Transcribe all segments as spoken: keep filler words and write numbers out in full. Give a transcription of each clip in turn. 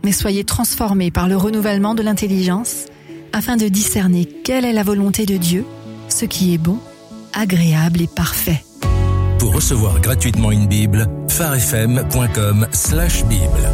mais soyez transformés par le renouvellement de l'intelligence, afin de discerner quelle est la volonté de Dieu, ce qui est bon, agréable et parfait. Pour recevoir gratuitement une Bible, pharefm.com slash Bible.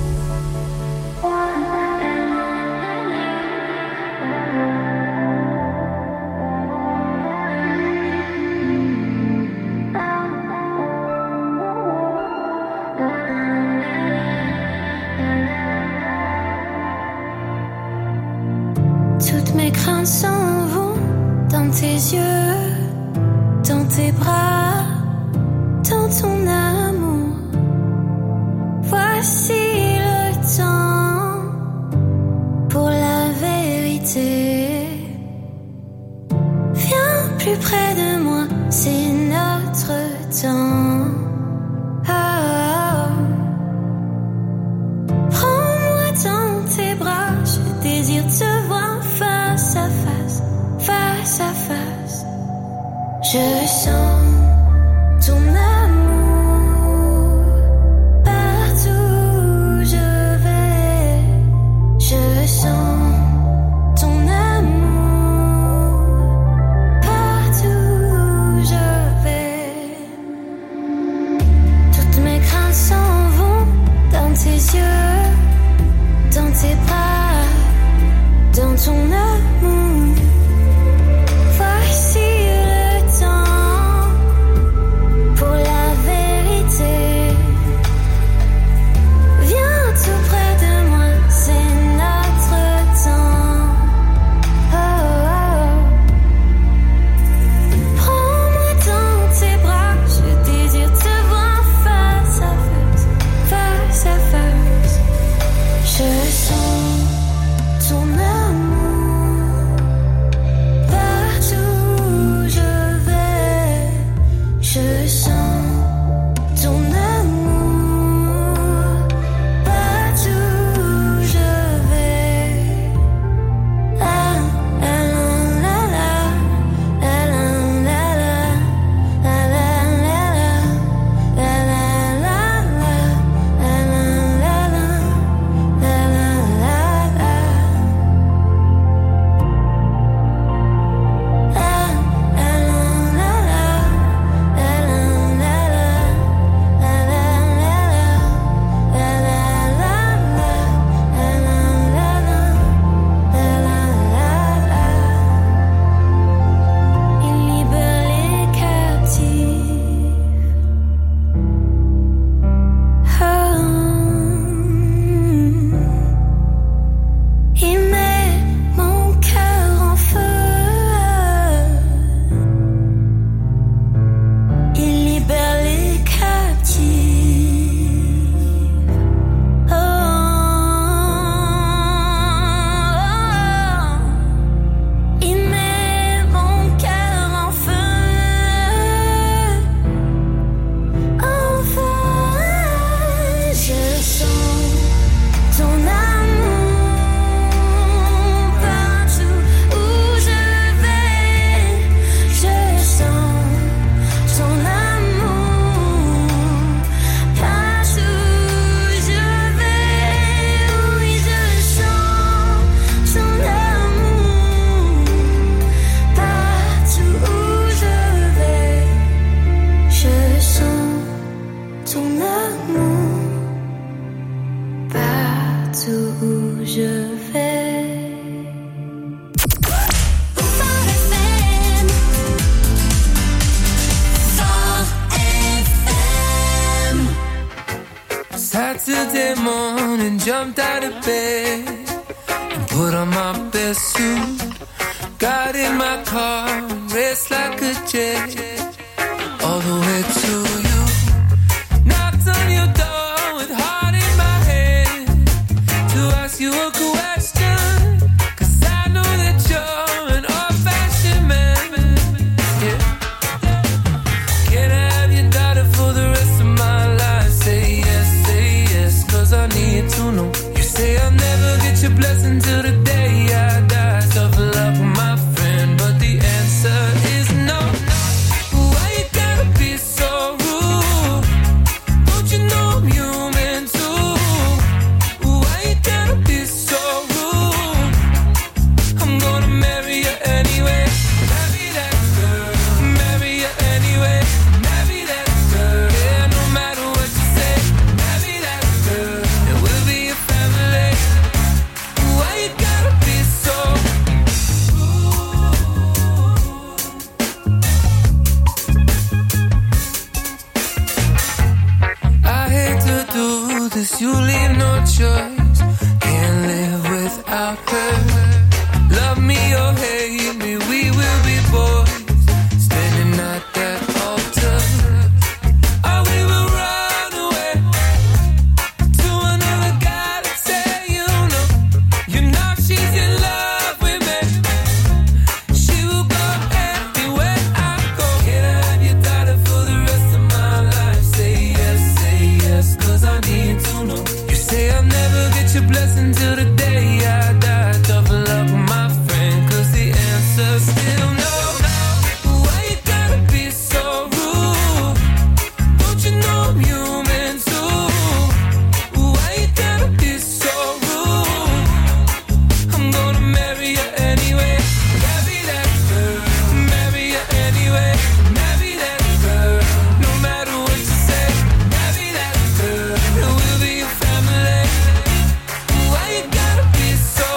Toutes mes craintes s'en vont dans tes yeux, dans tes bras, dans ton amour. Voici le temps pour la vérité. Viens plus près de moi, c'est notre temps. Oh, oh. Prends-moi dans tes bras, je désire te voir face à face, face à face. Je sens ton amour partout où je vais. Je sens ton amour partout où je vais. Toutes mes craintes s'en vont dans tes yeux, dans tes bras, dans ton amour. Voici le temps pour la vérité. Viens tout près de moi, c'est notre temps. Oh, oh, oh. Prends-moi dans tes bras, je désire te voir face à face, face à face. Je sens ton amour partout où je vais. Je sens ton amour partout où je vais. Ah, la la la la, la la la la, la la la la, la la la la, la la la la, la la la la. Il libère les captifs. Oh. Il met mon cœur en feu. Il libère les captifs. Oh. Il met mon cœur en feu. En feu. Je sens ton amour partout où je vais. Je sens ton amour partout où je vais. Oui, je sens ton amour partout où je vais. Je sens ton amour partout où je vais. Fort F M, Fort F M. Saturday morning, jumped out of bed and put on my best suit. Got in my car, raced like a jet all the way to you. Knocked on your door with heart in my head to ask you a question, 'cause I know that you're an old-fashioned man. Yeah. Can I have your daughter for the rest of my life? Say yes, say yes, 'cause I need to know. You say I'll never get your blessing till the day I die. Tough luck, my friend, but the answer is no. Why you gotta be so rude? Don't you know I'm human too? Why you gotta blessing till the day I die. Tough luck, my friend, cause the answer's still no. Why you gotta be so rude? Don't you know I'm human too? Why you gotta be so rude? I'm gonna marry you anyway. Marry that girl, marry you anyway. Marry that girl, no matter what you say. Marry that girl, and we'll be a family. Why you gotta be so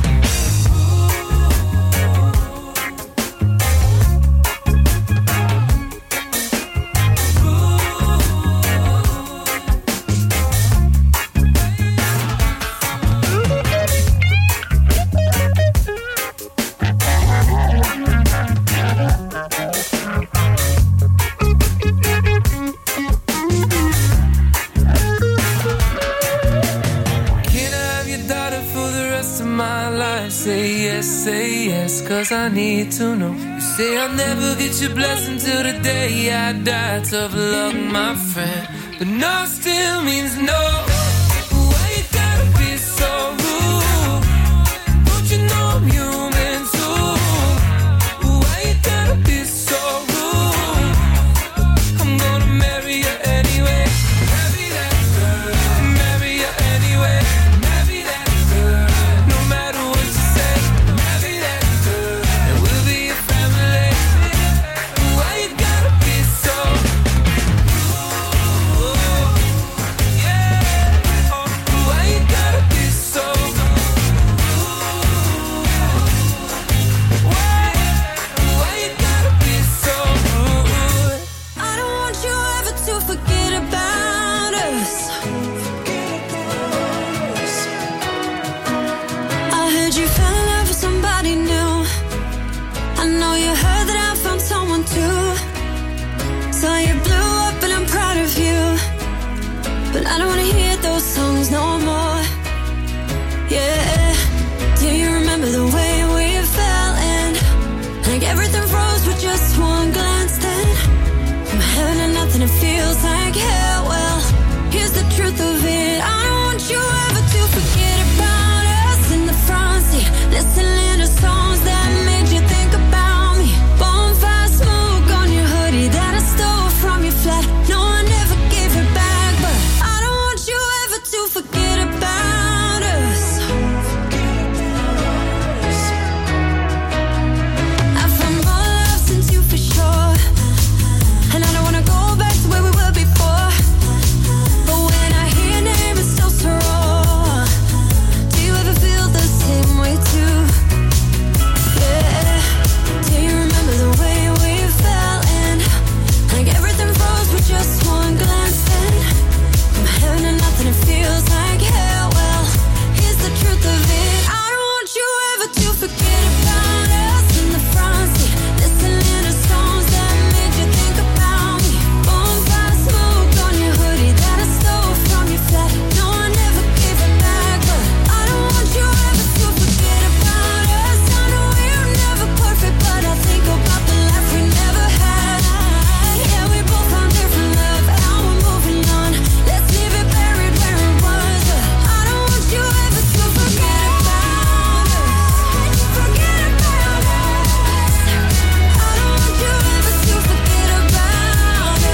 Can I have your daughter for the rest of my life? Say yes, say yes, cause I need to know. You say I'll never get your blessing till the day I die. Tough luck, my friend, but no still means no. Why you gotta be so rude? Don't you know I'm human too? Why you gotta be so rude? I'm gonna marry you anyway. Marry that girl, marry you anyway. Marry that girl, no matter what you say. Marry that girl, and we'll be a family. Why you gotta be so rude? Yeah. Oh, why you gotta be so rude? Why? Why you gotta be so rude? I don't want you ever to forget about us. I heard you fell in love with somebody new. I know you heard that I found someone too. Saw you blew up and I'm proud of you. But I don't wanna hear those songs no more. Yeah. Do you remember the way we fell in? Like everything froze with just one glance then. From heaven to nothing, it feels like hell. Well, here's the truth of it. I don't want you ever to forget about us in the front seat, listening to songs that made you think about me. Bonfire smoke on your hoodie that I stole from your flat. No, I never gave it back, but I don't want you ever to forget about us. I found more love since you for sure, and I don't wanna go back to where we were before. But when I hear your name, it's so so raw. Do you ever feel the same way too? Yeah. Do you remember the way we fell in? Like everything froze with just one glance then. From heaven to nothing, it feels like hell. Well, here's the truth of it. I don't want you ever to forget about us in the front seat, listening to songs that made you think about me. Bonfire smoke on your hoodie that I stole from your flat. No, I never gave it back, but I don't want you ever to forget about us. I know we're never perfect, but I think about the life we never had. Yeah, we both found different love, now we're moving on. Let's leave it buried where it was. I don't want you ever to forget about us. Forget about us. I don't want you ever to forget about us.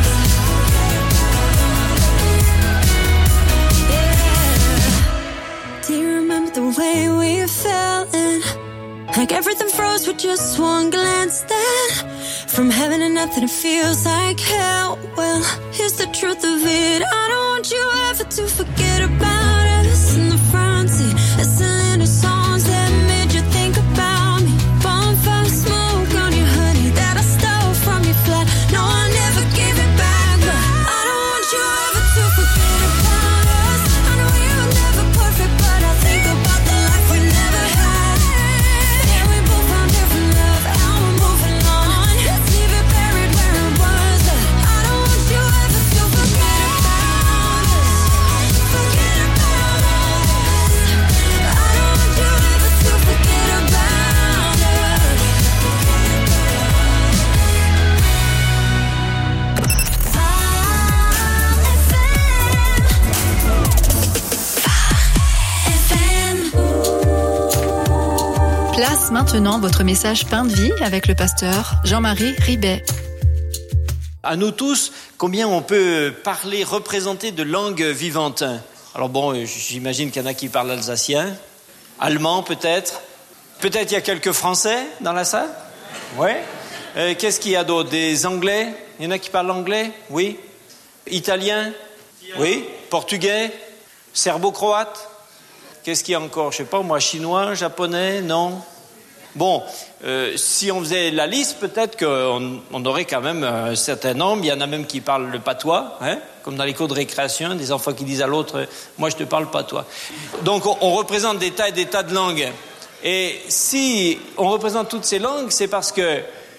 Yeah. Do you remember the way we fell in? Like everything froze with just one glance then. From heaven to nothing, it feels like hell. Well, here's the truth of it. I don't want you ever to forget about us in the front seat, listening to songs that made you think about me. Bonfire smoke on your hoodie that I stole from your flat. No, I never gave it back, but I don't want you ever to forget about us. I know we were never perfect, but I think about the life we never had. Yeah, we both found different love, now we're moving on. Let's leave it buried where it was. I don't want you ever to forget about us. Forget about maintenant votre message Pain de vie avec le pasteur Jean-Marie Ribet. À nous tous, combien on peut parler, représenter de langues vivantes? Alors bon, j'imagine qu'il y en a qui parlent alsacien, allemand peut-être. Peut-être il y a quelques Français dans la salle? Ouais. Euh, qu'est-ce qu'il y a d'autre? Des Anglais? Il y en a qui parlent anglais? Oui. Italien? Oui. Portugais? Serbo-croate? Qu'est-ce qu'il y a encore? Je sais pas, moi, chinois, japonais? Non. Bon, euh, si on faisait la liste, peut-être qu'on on aurait quand même un certain nombre. Il y en a même qui parlent le patois, hein, comme dans les cours de récréation, des enfants qui disent à l'autre « moi je te parle patois ». Donc on, on représente des tas et des tas de langues. Et si on représente toutes ces langues, c'est parce que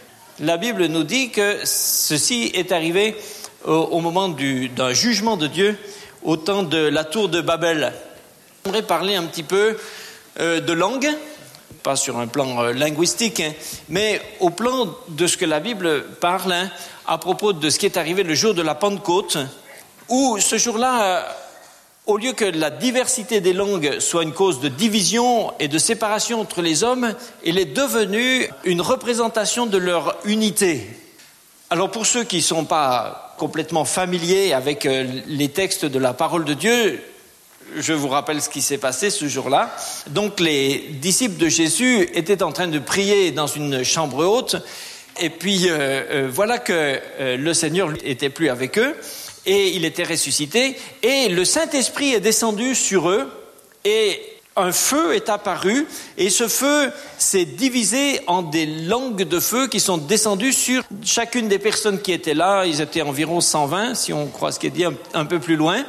la Bible nous dit que ceci est arrivé au, au moment du, d'un jugement de Dieu, au temps de la tour de Babel. J'aimerais parler un petit peu euh, de langue, pas sur un plan euh, linguistique, hein, mais au plan de ce que la Bible parle hein, à propos de ce qui est arrivé le jour de la Pentecôte, où ce jour-là, euh, au lieu que la diversité des langues soit une cause de division et de séparation entre les hommes, elle est devenue une représentation de leur unité. Alors pour ceux qui ne sont pas complètement familiers avec euh, les textes de la parole de Dieu, je vous rappelle ce qui s'est passé ce jour-là. Donc les disciples de Jésus étaient en train de prier dans une chambre haute et puis euh, euh, voilà que euh, le Seigneur n'était plus avec eux et il était ressuscité et le Saint-Esprit est descendu sur eux et un feu est apparu et ce feu s'est divisé en des langues de feu qui sont descendues sur chacune des personnes qui étaient là. Ils étaient environ cent vingt si on croit ce qui est dit un, un peu plus loin.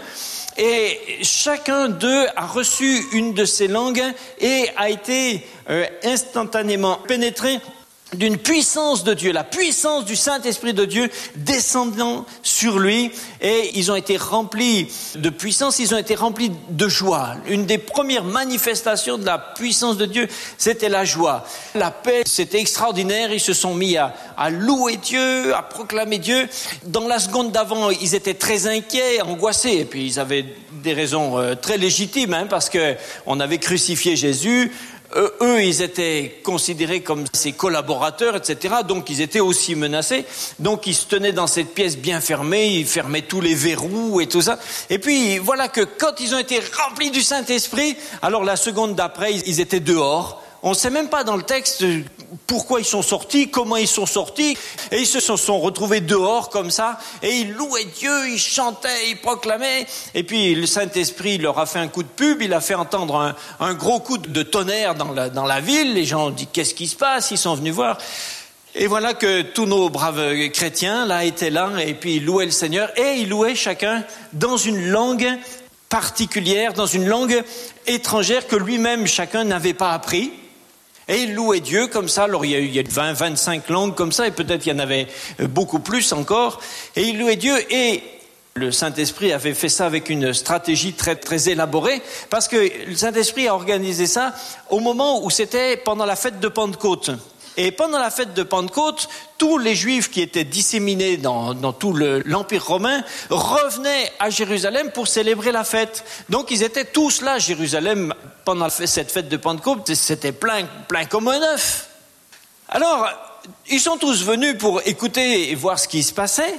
Et chacun d'eux a reçu une de ces langues et a été euh, instantanément pénétré d'une puissance de Dieu, la puissance du Saint-Esprit de Dieu descendant sur lui. Et ils ont été remplis de puissance, ils ont été remplis de joie. Une des premières manifestations de la puissance de Dieu, c'était la joie. La paix, c'était extraordinaire. Ils se sont mis à, à louer Dieu, à proclamer Dieu. Dans la seconde d'avant, ils étaient très inquiets, angoissés. Et puis ils avaient des raisons euh, très légitimes, hein, parce que on avait crucifié Jésus. Euh, eux, ils étaient considérés comme ses collaborateurs, et cetera. Donc, ils étaient aussi menacés. Donc, ils se tenaient dans cette pièce bien fermée. Ils fermaient tous les verrous et tout ça. Et puis, voilà que quand ils ont été remplis du Saint-Esprit, alors la seconde d'après, ils étaient dehors. On ne sait même pas dans le texte pourquoi ils sont sortis, comment ils sont sortis. Et ils se sont retrouvés dehors comme ça. Et ils louaient Dieu, ils chantaient, ils proclamaient. Et puis le Saint-Esprit leur a fait un coup de pub. Il a fait entendre un, un gros coup de tonnerre dans la, dans la ville. Les gens ont dit qu'est-ce qui se passe? Ils sont venus voir. Et voilà que tous nos braves chrétiens là étaient là. Et puis ils louaient le Seigneur. Et ils louaient chacun dans une langue particulière, dans une langue étrangère que lui-même chacun n'avait pas appris. Et il louait Dieu comme ça. Alors il y a eu, il y a vingt, vingt-cinq langues comme ça, et peut-être il y en avait beaucoup plus encore. Et il louait Dieu, et le Saint-Esprit avait fait ça avec une stratégie très très élaborée, parce que le Saint-Esprit a organisé ça au moment où c'était pendant la fête de Pentecôte. Et pendant la fête de Pentecôte, tous les Juifs qui étaient disséminés dans, dans tout le, l'Empire romain revenaient à Jérusalem pour célébrer la fête. Donc ils étaient tous là à Jérusalem pendant cette fête de Pentecôte. C'était plein, plein comme un œuf. Alors, ils sont tous venus pour écouter et voir ce qui se passait.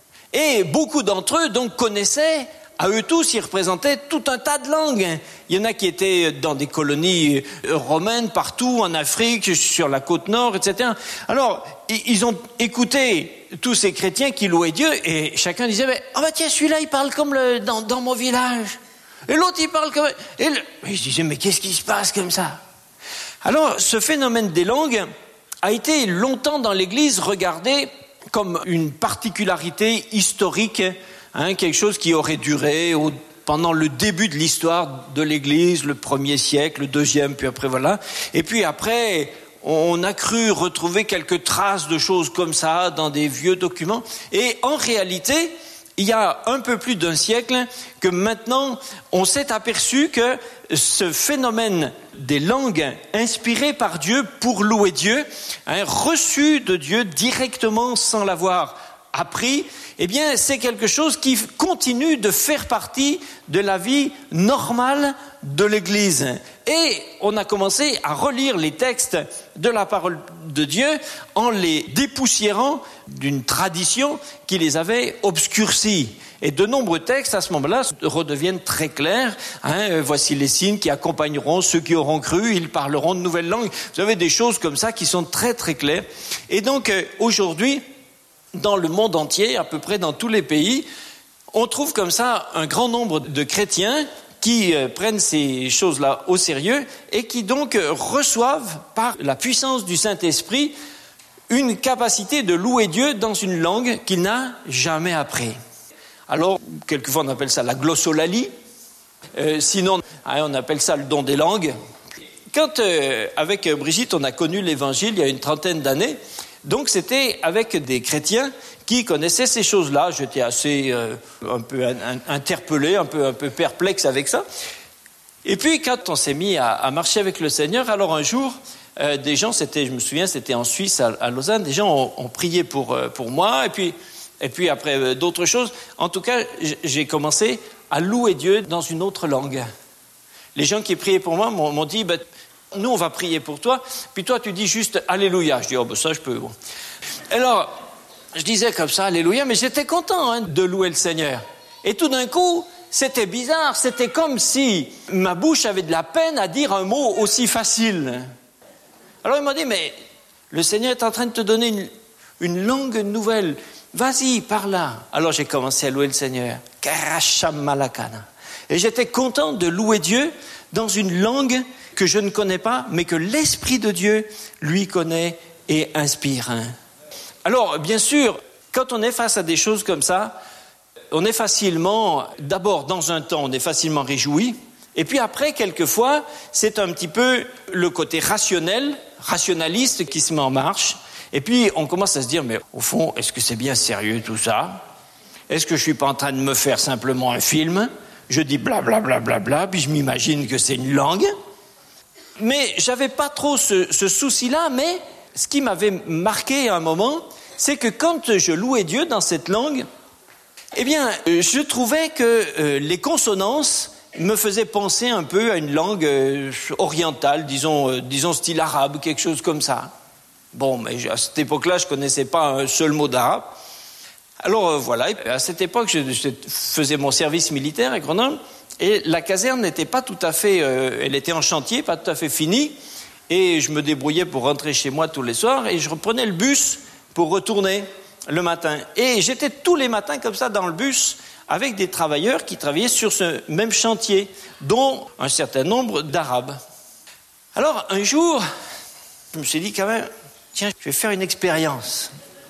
Et beaucoup d'entre eux donc connaissaient. À eux tous, ils représentaient tout un tas de langues. Il y en a qui étaient dans des colonies romaines partout, en Afrique, sur la côte nord, et cetera. Alors, ils ont écouté tous ces chrétiens qui louaient Dieu, et chacun disait, ah oh bah tiens, celui-là, il parle comme le, dans, dans mon village. Et l'autre, il parle comme... Et le... ils disaient, mais qu'est-ce qui se passe comme ça? Alors, ce phénomène des langues a été longtemps dans l'Église regardé comme une particularité historique, Hein, quelque chose qui aurait duré au, pendant le début de l'histoire de l'Église, le premier siècle, le deuxième, puis après voilà. Et puis après, on a cru retrouver quelques traces de choses comme ça dans des vieux documents. Et en réalité, il y a un peu plus d'un siècle que maintenant, on s'est aperçu que ce phénomène des langues inspirées par Dieu pour louer Dieu, hein, reçues de Dieu directement sans l'avoir appris, eh bien, c'est quelque chose qui continue de faire partie de la vie normale de l'Église. Et on a commencé à relire les textes de la parole de Dieu en les dépoussiérant d'une tradition qui les avait obscurcis. Et de nombreux textes, à ce moment-là, redeviennent très clairs. Hein, voici les signes qui accompagneront ceux qui auront cru, ils parleront de nouvelles langues. Vous avez des choses comme ça qui sont très très claires. Et donc, euh, aujourd'hui, dans le monde entier, à peu près dans tous les pays, on trouve comme ça un grand nombre de chrétiens qui euh, prennent ces choses-là au sérieux et qui donc euh, reçoivent par la puissance du Saint-Esprit une capacité de louer Dieu dans une langue qu'il n'a jamais appris. Alors, quelquefois on appelle ça la glossolalie, euh, sinon hein, on appelle ça le don des langues. Quand, euh, avec Brigitte, on a connu l'Évangile il y a une trentaine d'années, donc c'était avec des chrétiens qui connaissaient ces choses-là. J'étais assez euh, un peu un, un, interpellé, un peu, un peu perplexe avec ça. Et puis quand on s'est mis à, à marcher avec le Seigneur, alors un jour, euh, des gens, c'était, je me souviens, c'était en Suisse, à, à Lausanne, des gens ont, ont prié pour, euh, pour moi, et puis... Et puis après euh, d'autres choses, en tout cas, j'ai commencé à louer Dieu dans une autre langue. Les gens qui priaient pour moi m'ont, m'ont dit, ben, nous on va prier pour toi, puis toi tu dis juste Alléluia. Je dis, oh ben ça je peux. Bon. Alors, je disais comme ça Alléluia, mais j'étais content hein, de louer le Seigneur. Et tout d'un coup, c'était bizarre, c'était comme si ma bouche avait de la peine à dire un mot aussi facile. Alors il m'a dit, mais le Seigneur est en train de te donner une, une langue nouvelle. Vas-y, par là. Alors j'ai commencé à louer le Seigneur. Et j'étais content de louer Dieu dans une langue que je ne connais pas, mais que l'Esprit de Dieu, lui, connaît et inspire. Alors, bien sûr, quand on est face à des choses comme ça, on est facilement, d'abord, dans un temps, on est facilement réjoui. Et puis après, quelquefois, c'est un petit peu le côté rationnel, rationaliste qui se met en marche. Et puis, on commence à se dire, mais au fond, est-ce que c'est bien sérieux tout ça ? Est-ce que je ne suis pas en train de me faire simplement un film ? Je dis blablabla, bla, bla, bla, puis je m'imagine que c'est une langue. Mais je n'avais pas trop ce, ce souci-là, mais ce qui m'avait marqué à un moment, c'est que quand je louais Dieu dans cette langue, eh bien, je trouvais que euh, les consonances me faisaient penser un peu à une langue euh, orientale, disons, euh, disons style arabe, quelque chose comme ça. Bon, mais à cette époque-là, je ne connaissais pas un seul mot d'arabe. Alors euh, voilà, à cette époque, je, je faisais mon service militaire à Grenoble, et la caserne n'était pas tout à fait, euh, elle était en chantier, pas tout à fait finie, et je me débrouillais pour rentrer chez moi tous les soirs, et je reprenais le bus pour retourner le matin. Et j'étais tous les matins comme ça dans le bus, avec des travailleurs qui travaillaient sur ce même chantier, dont un certain nombre d'Arabes. Alors, un jour, je me suis dit quand même, tiens, je vais faire une expérience.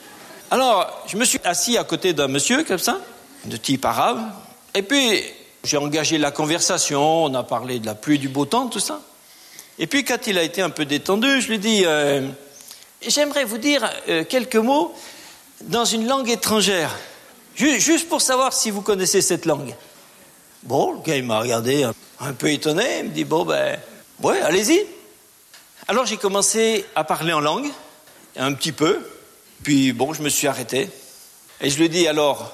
Alors, je me suis assis à côté d'un monsieur, comme ça, de type arabe, et puis j'ai engagé la conversation, on a parlé de la pluie, du beau temps, tout ça. Et puis, quand il a été un peu détendu, je lui ai dit, euh, j'aimerais vous dire euh, quelques mots dans une langue étrangère, juste pour savoir si vous connaissez cette langue. Bon, le gars, il m'a regardé un, un peu étonné, il me dit, bon, ben, ouais, allez-y. Alors, j'ai commencé à parler en langue, un petit peu, puis bon, je me suis arrêté. Et je lui ai dit, alors,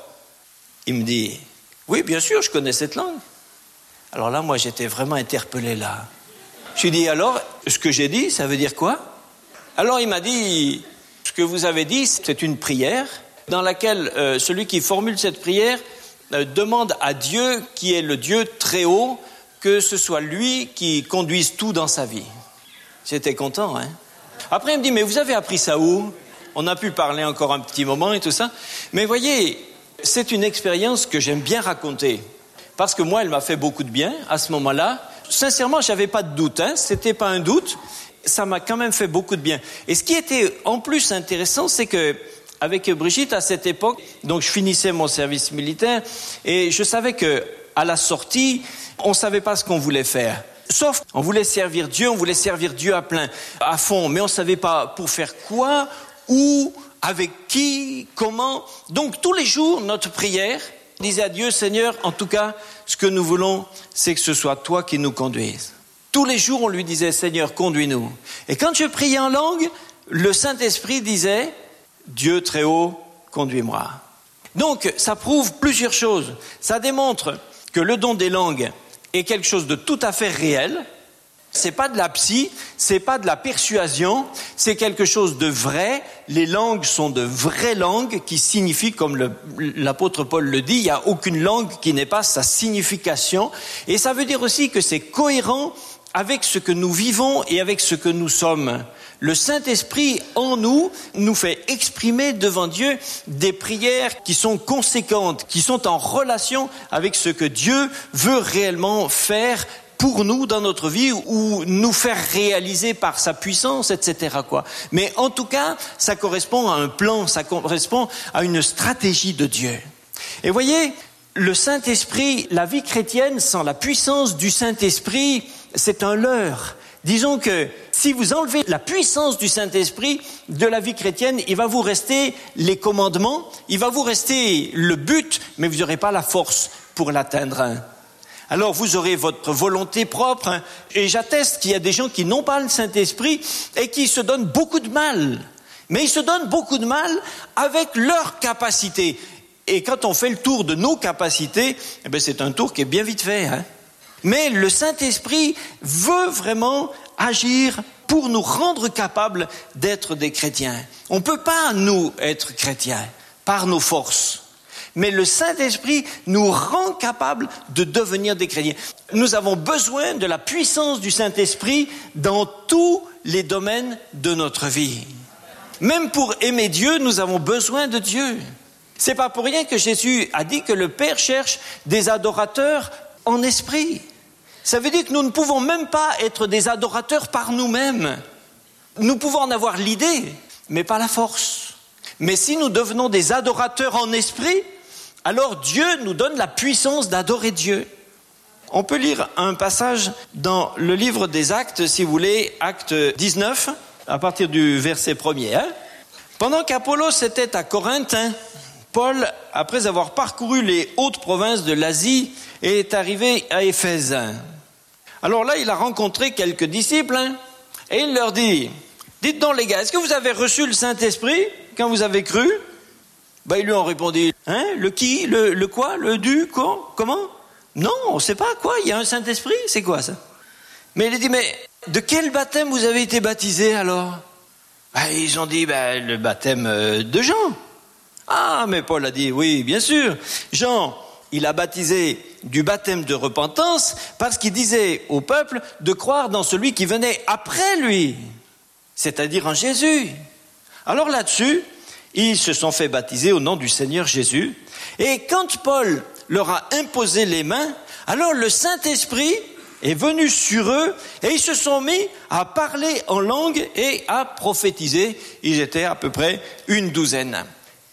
il me dit, oui, bien sûr, je connais cette langue. Alors là, moi, j'étais vraiment interpellé là. Je lui ai dit, alors, ce que j'ai dit, ça veut dire quoi ? Alors, il m'a dit, ce que vous avez dit, c'est une prière dans laquelle euh, celui qui formule cette prière euh, demande à Dieu, qui est le Dieu très haut, que ce soit lui qui conduise tout dans sa vie. J'étais content, hein. Après, il me dit, mais vous avez appris ça où ? On a pu parler encore un petit moment et tout ça. Mais voyez, c'est une expérience que j'aime bien raconter. Parce que moi, elle m'a fait beaucoup de bien à ce moment-là. Sincèrement, je n'avais pas de doute, hein. C'était pas un doute. Ça m'a quand même fait beaucoup de bien. Et ce qui était en plus intéressant, c'est que avec Brigitte, à cette époque, donc je finissais mon service militaire et je savais que à la sortie, on ne savait pas ce qu'on voulait faire. Sauf, on voulait servir Dieu, on voulait servir Dieu à plein, à fond, mais on ne savait pas pour faire quoi, où, avec qui, comment. Donc tous les jours, notre prière disait à Dieu, Seigneur, en tout cas, ce que nous voulons, c'est que ce soit toi qui nous conduises. Tous les jours, on lui disait, Seigneur, conduis-nous. Et quand je priais en langue, le Saint-Esprit disait, Dieu très haut, conduis-moi. Donc, ça prouve plusieurs choses. Ça démontre que le don des langues est quelque chose de tout à fait réel. C'est pas de la psy, c'est pas de la persuasion, c'est quelque chose de vrai. Les langues sont de vraies langues qui signifient, comme le, l'apôtre Paul le dit, il n'y a aucune langue qui n'ait pas sa signification. Et ça veut dire aussi que c'est cohérent avec ce que nous vivons et avec ce que nous sommes. Le Saint-Esprit en nous nous fait exprimer devant Dieu des prières qui sont conséquentes, qui sont en relation avec ce que Dieu veut réellement faire pour nous dans notre vie ou nous faire réaliser par sa puissance, et cetera quoi. Mais en tout cas, ça correspond à un plan, ça correspond à une stratégie de Dieu. Et voyez, le Saint-Esprit, la vie chrétienne sans la puissance du Saint-Esprit, c'est un leurre. Disons que si vous enlevez la puissance du Saint-Esprit de la vie chrétienne, il va vous rester les commandements, il va vous rester le but, mais vous n'aurez pas la force pour l'atteindre. Alors vous aurez votre volonté propre, hein, et j'atteste qu'il y a des gens qui n'ont pas le Saint-Esprit et qui se donnent beaucoup de mal. Mais ils se donnent beaucoup de mal avec leurs capacités. Et quand on fait le tour de nos capacités, eh bien c'est un tour qui est bien vite fait. Hein. Mais le Saint-Esprit veut vraiment agir pour nous rendre capables d'être des chrétiens. On ne peut pas, nous, être chrétiens par nos forces. Mais le Saint-Esprit nous rend capables de devenir des chrétiens. Nous avons besoin de la puissance du Saint-Esprit dans tous les domaines de notre vie. Même pour aimer Dieu, nous avons besoin de Dieu. C'est pas pour rien que Jésus a dit que le Père cherche des adorateurs en esprit. Ça veut dire que nous ne pouvons même pas être des adorateurs par nous-mêmes. Nous pouvons en avoir l'idée, mais pas la force. Mais si nous devenons des adorateurs en esprit, alors Dieu nous donne la puissance d'adorer Dieu. On peut lire un passage dans le livre des Actes, si vous voulez, Acte dix-neuf, à partir du verset premier. Hein. Pendant qu'Apollos était à Corinthe, hein, Paul, après avoir parcouru les hautes provinces de l'Asie, est arrivé à Éphèse. Alors là, il a rencontré quelques disciples, hein, et il leur dit, « Dites donc les gars, est-ce que vous avez reçu le Saint-Esprit quand vous avez cru ?» Ben, ils lui ont répondu, hein, le qui, le, le quoi, le du, quoi, comment? Non, on ne sait pas, quoi, il y a un Saint-Esprit, c'est quoi ça? Mais il a dit, mais de quel baptême vous avez été baptisés alors? Ben, ils ont dit, ben, le baptême de Jean. Ah, mais Paul a dit, oui, bien sûr, Jean, il a baptisé du baptême de repentance parce qu'il disait au peuple de croire dans celui qui venait après lui, c'est-à-dire en Jésus. Alors là-dessus, ils se sont fait baptiser au nom du Seigneur Jésus. Et quand Paul leur a imposé les mains, alors le Saint-Esprit est venu sur eux et ils se sont mis à parler en langue et à prophétiser. Ils étaient à peu près une douzaine.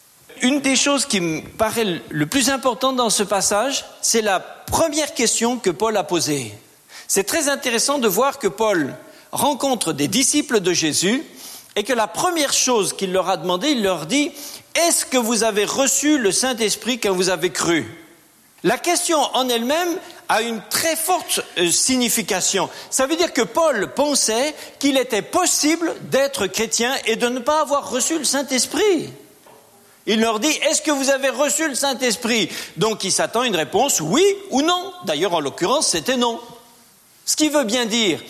Une des choses qui me paraît le plus important dans ce passage, c'est la première question que Paul a posée. C'est très intéressant de voir que Paul rencontre des disciples de Jésus et que la première chose qu'il leur a demandé, il leur dit « Est-ce que vous avez reçu le Saint-Esprit quand vous avez cru ?» La question en elle-même a une très forte signification. Ça veut dire que Paul pensait qu'il était possible d'être chrétien et de ne pas avoir reçu le Saint-Esprit. Il leur dit « Est-ce que vous avez reçu le Saint-Esprit ?» Donc il s'attend à une réponse « oui » ou « non ». D'ailleurs, en l'occurrence, c'était « non ». Ce qui veut bien dire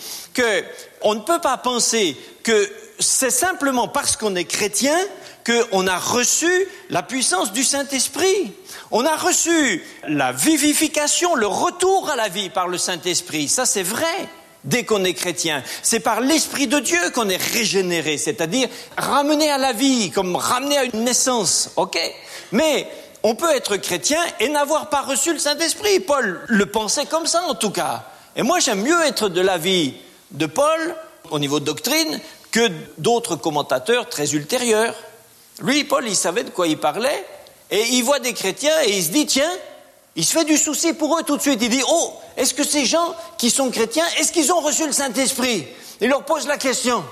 qu'on ne peut pas penser que c'est simplement parce qu'on est chrétien qu'on a reçu la puissance du Saint-Esprit. On a reçu la vivification, le retour à la vie par le Saint-Esprit. Ça, c'est vrai. Dès qu'on est chrétien, c'est par l'Esprit de Dieu qu'on est régénéré, c'est-à-dire ramené à la vie, comme ramené à une naissance, ok? Mais on peut être chrétien et n'avoir pas reçu le Saint-Esprit. Paul le pensait comme ça, en tout cas. Et moi, j'aime mieux être de l'avis de Paul, au niveau de doctrine, que d'autres commentateurs très ultérieurs. Lui, Paul, il savait de quoi il parlait, et il voit des chrétiens et il se dit, tiens, il se fait du souci pour eux tout de suite. Il dit, oh, est-ce que ces gens qui sont chrétiens, est-ce qu'ils ont reçu le Saint-Esprit? Il leur pose la question.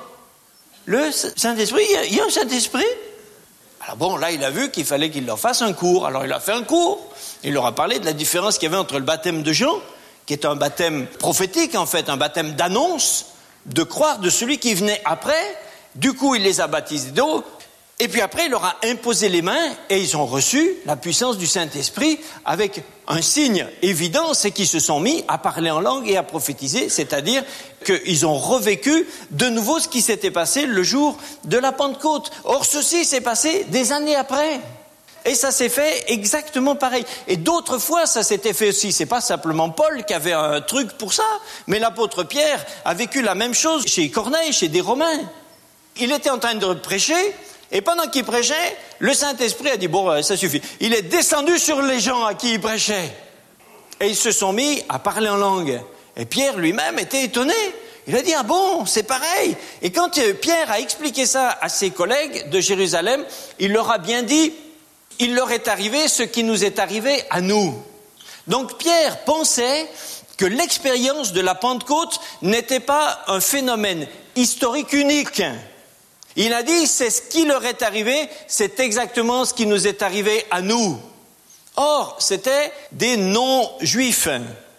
Le Saint-Esprit, il y a un Saint-Esprit? Alors bon, là, il a vu qu'il fallait qu'il leur fasse un cours. Alors il a fait un cours. Il leur a parlé de la différence qu'il y avait entre le baptême de Jean, qui est un baptême prophétique, en fait, un baptême d'annonce, de croire de celui qui venait après. Du coup, il les a baptisés d'eau. Et puis après, il leur a imposé les mains et ils ont reçu la puissance du Saint-Esprit avec un signe évident, c'est qu'ils se sont mis à parler en langue et à prophétiser, c'est-à-dire qu'ils ont revécu de nouveau ce qui s'était passé le jour de la Pentecôte. Or, ceci s'est passé des années après. Et ça s'est fait exactement pareil. Et d'autres fois, ça s'était fait aussi. C'est pas simplement Paul qui avait un truc pour ça, mais l'apôtre Pierre a vécu la même chose chez Corneille, chez des Romains. Il était en train de prêcher, et pendant qu'il prêchait, le Saint-Esprit a dit, bon, ça suffit. Il est descendu sur les gens à qui il prêchait. Et ils se sont mis à parler en langue. Et Pierre lui-même était étonné. Il a dit, ah bon, c'est pareil. Et quand Pierre a expliqué ça à ses collègues de Jérusalem, il leur a bien dit, il leur est arrivé ce qui nous est arrivé à nous. Donc Pierre pensait que l'expérience de la Pentecôte n'était pas un phénomène historique unique. Il a dit, c'est ce qui leur est arrivé, c'est exactement ce qui nous est arrivé à nous. Or, c'était des non-juifs.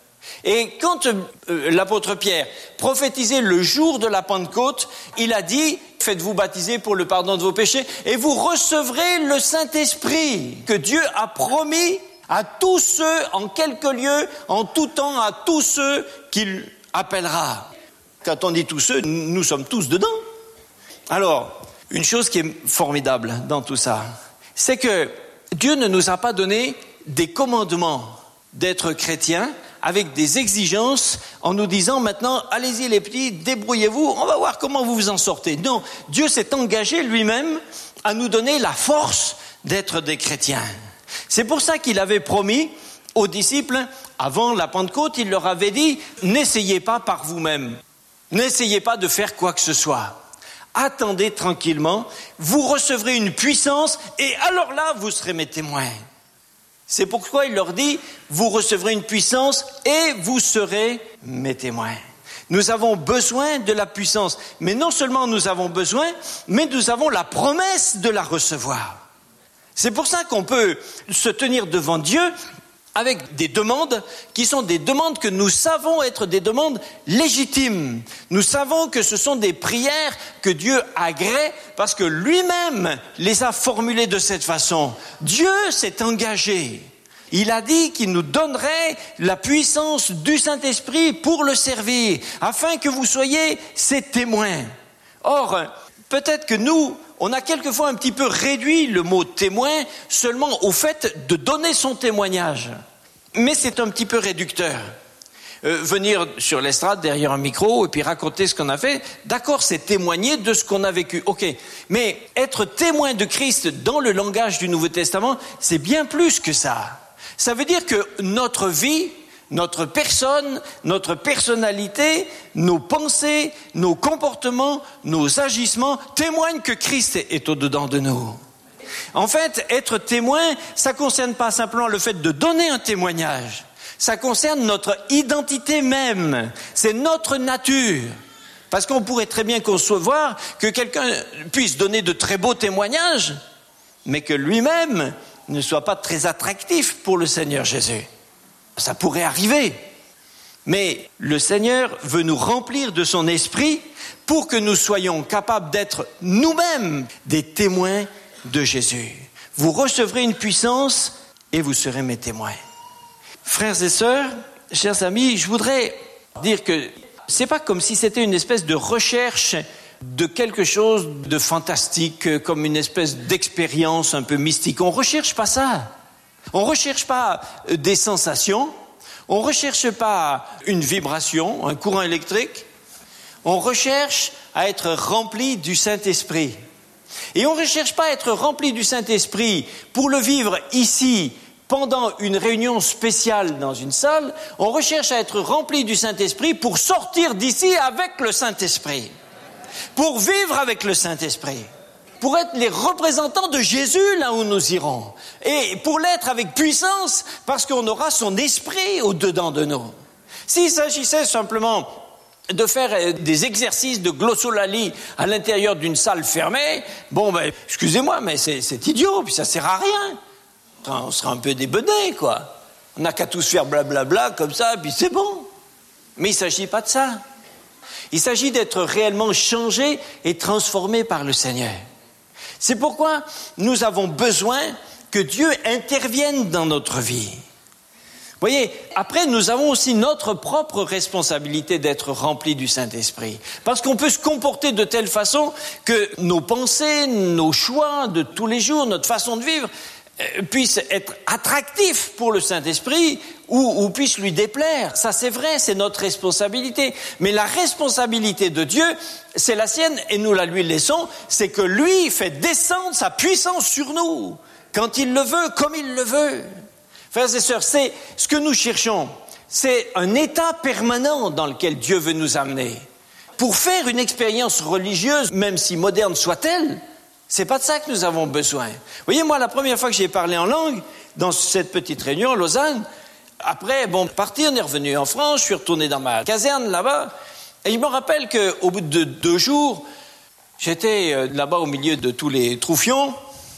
Et quand euh, l'apôtre Pierre prophétisait le jour de la Pentecôte, il a dit, faites-vous baptiser pour le pardon de vos péchés et vous recevrez le Saint-Esprit que Dieu a promis à tous ceux, en quelque lieu, en tout temps, à tous ceux qu'il appellera. Quand on dit tous ceux, nous sommes tous dedans. Alors, une chose qui est formidable dans tout ça, c'est que Dieu ne nous a pas donné des commandements d'être chrétiens avec des exigences en nous disant maintenant, allez-y les petits, débrouillez-vous, on va voir comment vous vous en sortez. Non, Dieu s'est engagé lui-même à nous donner la force d'être des chrétiens. C'est pour ça qu'il avait promis aux disciples, avant la Pentecôte, il leur avait dit, n'essayez pas par vous-même, n'essayez pas de faire quoi que ce soit. Attendez tranquillement, vous recevrez une puissance et alors là, vous serez mes témoins. C'est pourquoi il leur dit, vous recevrez une puissance et vous serez mes témoins. Nous avons besoin de la puissance, mais non seulement nous avons besoin, mais nous avons la promesse de la recevoir. C'est pour ça qu'on peut se tenir devant Dieu avec des demandes qui sont des demandes que nous savons être des demandes légitimes. Nous savons que ce sont des prières que Dieu agrée parce que lui-même les a formulées de cette façon. Dieu s'est engagé. Il a dit qu'il nous donnerait la puissance du Saint-Esprit pour le servir, afin que vous soyez ses témoins. Or, peut-être que nous, on a quelquefois un petit peu réduit le mot témoin seulement au fait de donner son témoignage. Mais c'est un petit peu réducteur. Euh, venir sur l'estrade derrière un micro et puis raconter ce qu'on a fait, d'accord, c'est témoigner de ce qu'on a vécu. Ok, mais être témoin de Christ dans le langage du Nouveau Testament, c'est bien plus que ça. Ça veut dire que notre vie, notre personne, notre personnalité, nos pensées, nos comportements, nos agissements témoignent que Christ est au-dedans de nous. En fait, être témoin, ça ne concerne pas simplement le fait de donner un témoignage. Ça concerne notre identité même. C'est notre nature. Parce qu'on pourrait très bien concevoir que quelqu'un puisse donner de très beaux témoignages, mais que lui-même ne soit pas très attractif pour le Seigneur Jésus. Ça pourrait arriver. Mais le Seigneur veut nous remplir de son esprit pour que nous soyons capables d'être nous-mêmes des témoins de Jésus. Vous recevrez une puissance et vous serez mes témoins. Frères et sœurs, chers amis, je voudrais dire que c'est pas comme si c'était une espèce de recherche de quelque chose de fantastique, comme une espèce d'expérience un peu mystique. On recherche pas ça. On recherche pas des sensations. On recherche pas une vibration, un courant électrique. On recherche à être rempli du Saint-Esprit. Et on ne recherche pas à être rempli du Saint-Esprit pour le vivre ici, pendant une réunion spéciale dans une salle. On recherche à être rempli du Saint-Esprit pour sortir d'ici avec le Saint-Esprit. Pour vivre avec le Saint-Esprit. Pour être les représentants de Jésus là où nous irons. Et pour l'être avec puissance, parce qu'on aura son esprit au-dedans de nous. S'il s'agissait simplement de faire des exercices de glossolalie à l'intérieur d'une salle fermée, bon ben, excusez-moi, mais c'est, c'est idiot, puis ça sert à rien. On sera un peu débenés, quoi. On n'a qu'à tous faire blablabla comme ça, puis c'est bon. Mais il ne s'agit pas de ça. Il s'agit d'être réellement changé et transformé par le Seigneur. C'est pourquoi nous avons besoin que Dieu intervienne dans notre vie. Vous voyez, après, nous avons aussi notre propre responsabilité d'être remplis du Saint-Esprit. Parce qu'on peut se comporter de telle façon que nos pensées, nos choix de tous les jours, notre façon de vivre, euh, puissent être attractifs pour le Saint-Esprit ou, ou puissent lui déplaire. Ça, c'est vrai, c'est notre responsabilité. Mais la responsabilité de Dieu, c'est la sienne et nous la lui laissons, c'est que lui fait descendre sa puissance sur nous, quand il le veut, comme il le veut. Frères et sœurs, c'est ce que nous cherchons, c'est un état permanent dans lequel Dieu veut nous amener. Pour faire une expérience religieuse, même si moderne soit-elle, c'est pas de ça que nous avons besoin. Vous voyez, moi, la première fois que j'ai parlé en langue, dans cette petite réunion à Lausanne, après, bon, parti, on est revenu en France, je suis retourné dans ma caserne là-bas, et je me rappelle qu'au bout de deux jours, j'étais là-bas au milieu de tous les troufions,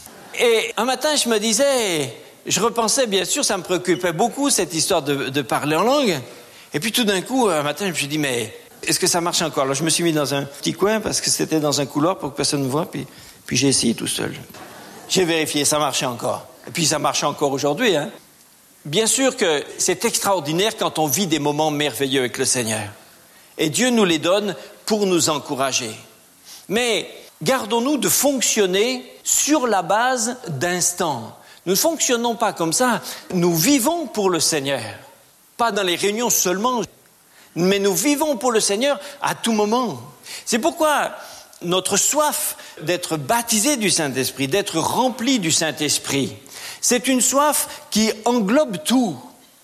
et un matin, je me disais... Je repensais, bien sûr, ça me préoccupait beaucoup, cette histoire de, de parler en langue. Et puis tout d'un coup, un matin, je me suis dit, mais est-ce que ça marche encore? Alors je me suis mis dans un petit coin, parce que c'était dans un couloir pour que personne ne me voie, puis, puis j'ai essayé tout seul. J'ai vérifié, ça marchait encore. Et puis ça marche encore aujourd'hui. Hein. Bien sûr que c'est extraordinaire quand on vit des moments merveilleux avec le Seigneur. Et Dieu nous les donne pour nous encourager. Mais gardons-nous de fonctionner sur la base d'instants. Nous ne fonctionnons pas comme ça, nous vivons pour le Seigneur. Pas dans les réunions seulement, mais nous vivons pour le Seigneur à tout moment. C'est pourquoi notre soif d'être baptisé du Saint-Esprit, d'être rempli du Saint-Esprit, c'est une soif qui englobe tout.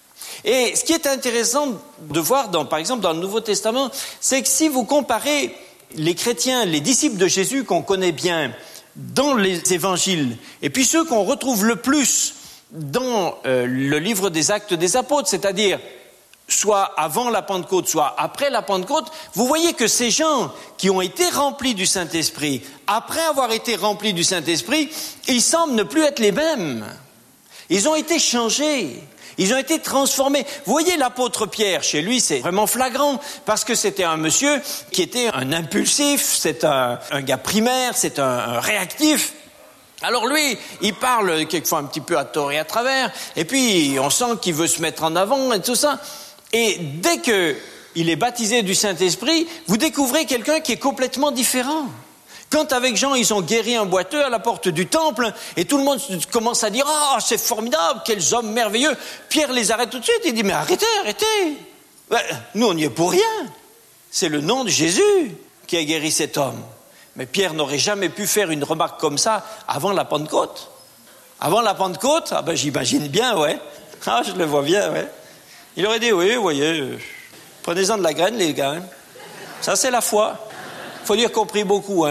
Et ce qui est intéressant de voir, dans, par exemple, dans le Nouveau Testament, c'est que si vous comparez les chrétiens, les disciples de Jésus qu'on connaît bien, dans les évangiles, et puis ceux qu'on retrouve le plus dans euh, le livre des Actes des Apôtres, c'est-à-dire soit avant la Pentecôte, soit après la Pentecôte, vous voyez que ces gens qui ont été remplis du Saint-Esprit, après avoir été remplis du Saint-Esprit, ils semblent ne plus être les mêmes. Ils ont été changés. Ils ont été transformés. Vous voyez l'apôtre Pierre, chez lui, c'est vraiment flagrant, parce que c'était un monsieur qui était un impulsif, c'est un, un gars primaire, c'est un, un réactif. Alors lui, il parle quelquefois un petit peu à tort et à travers, et puis on sent qu'il veut se mettre en avant et tout ça. Et dès qu'il est baptisé du Saint-Esprit, vous découvrez quelqu'un qui est complètement différent. Quand avec Jean, ils ont guéri un boiteux à la porte du temple, et tout le monde commence à dire « Ah, oh, c'est formidable, quels hommes merveilleux !» Pierre les arrête tout de suite, il dit « Mais arrêtez, arrêtez ben, nous, on n'y est pour rien. C'est le nom de Jésus qui a guéri cet homme. » Mais Pierre n'aurait jamais pu faire une remarque comme ça avant la Pentecôte. Avant la Pentecôte, ah ben j'imagine bien, ouais. Ah, je le vois bien, ouais. Il aurait dit « Oui, vous voyez, euh, prenez-en de la graine, les gars. Hein. Ça, c'est la foi. Il faut dire qu'on prie beaucoup, hein. »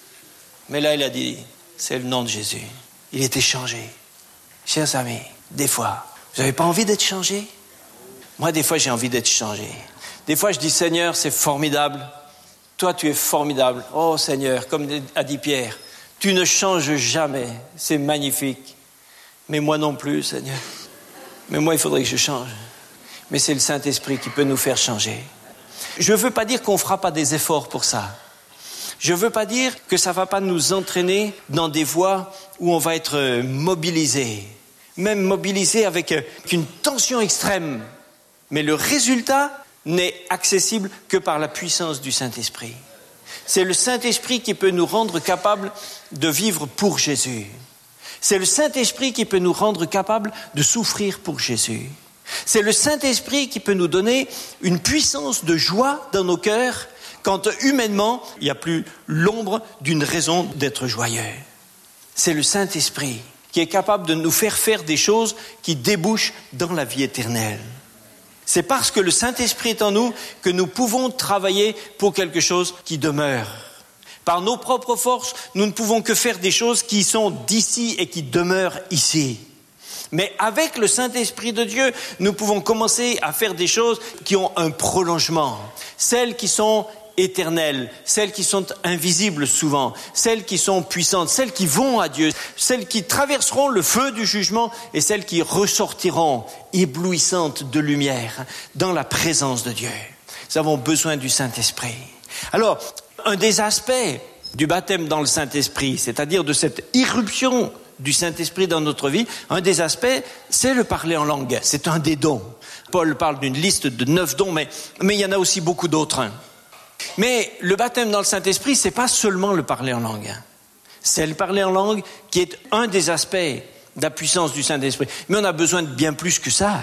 Mais là, il a dit, c'est le nom de Jésus. Il était changé. Chers amis, des fois, vous n'avez pas envie d'être changé? Moi, des fois, j'ai envie d'être changé. Des fois, je dis, Seigneur, c'est formidable. Toi, tu es formidable. Oh, Seigneur, comme a dit Pierre, tu ne changes jamais. C'est magnifique. Mais moi non plus, Seigneur. Mais moi, il faudrait que je change. Mais c'est le Saint-Esprit qui peut nous faire changer. Je ne veux pas dire qu'on ne fera pas des efforts pour ça. Je ne veux pas dire que ça ne va pas nous entraîner dans des voies où on va être mobilisé, même mobilisé avec une tension extrême. Mais le résultat n'est accessible que par la puissance du Saint-Esprit. C'est le Saint-Esprit qui peut nous rendre capables de vivre pour Jésus. C'est le Saint-Esprit qui peut nous rendre capables de souffrir pour Jésus. C'est le Saint-Esprit qui peut nous donner une puissance de joie dans nos cœurs quand humainement, il n'y a plus l'ombre d'une raison d'être joyeux. C'est le Saint-Esprit qui est capable de nous faire faire des choses qui débouchent dans la vie éternelle. C'est parce que le Saint-Esprit est en nous que nous pouvons travailler pour quelque chose qui demeure. Par nos propres forces, nous ne pouvons que faire des choses qui sont d'ici et qui demeurent ici. Mais avec le Saint-Esprit de Dieu, nous pouvons commencer à faire des choses qui ont un prolongement. Celles qui sont éternelles, celles qui sont invisibles souvent, celles qui sont puissantes, celles qui vont à Dieu, celles qui traverseront le feu du jugement et celles qui ressortiront éblouissantes de lumière dans la présence de Dieu. Nous avons besoin du Saint-Esprit. Alors, un des aspects du baptême dans le Saint-Esprit, c'est-à-dire de cette irruption du Saint-Esprit dans notre vie, un des aspects, c'est le parler en langue. C'est un des dons. Paul parle d'une liste de neuf dons, mais, mais il y en a aussi beaucoup d'autres. Mais le baptême dans le Saint-Esprit, c'est pas seulement le parler en langue. C'est le parler en langue qui est un des aspects de la puissance du Saint-Esprit. Mais on a besoin de bien plus que ça.